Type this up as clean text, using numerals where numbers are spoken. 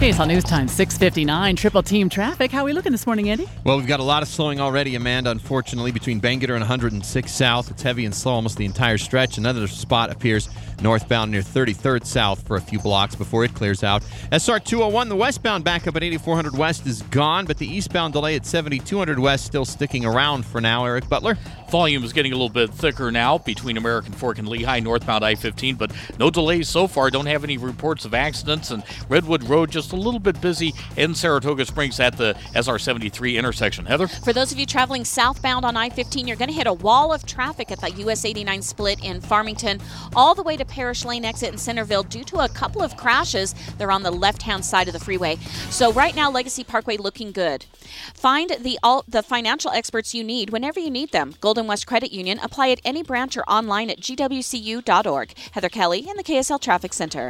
KSL News Time, 6:59. Triple team traffic. How are we looking this morning, Andy? Well, we've got a lot of slowing already, Amanda, unfortunately, between Bangor and 106 South. It's heavy and slow almost the entire stretch. Another spot appears northbound near 33rd South for a few blocks before it clears out. SR 201, the westbound backup at 8400 West is gone, but the eastbound delay at 7200 West still sticking around for now. Eric Butler? Volume is getting a little bit thicker now between American Fork and Lehigh, northbound I-15, but no delays so far. Don't have any reports of accidents, and Redwood Road just a little bit busy in Saratoga Springs at the SR 73 intersection. Heather? For those of you traveling southbound on I-15, you're going to hit a wall of traffic at the US 89 split in Farmington, all the way to Parish Lane exit in Centerville due to a couple of crashes. They're on the left-hand side of the freeway. So right now, Legacy Parkway looking good. Find the financial experts you need whenever you need them. Golden West Credit Union. Apply at any branch or online at gwcu.org. Heather Kelly in the KSL Traffic Center.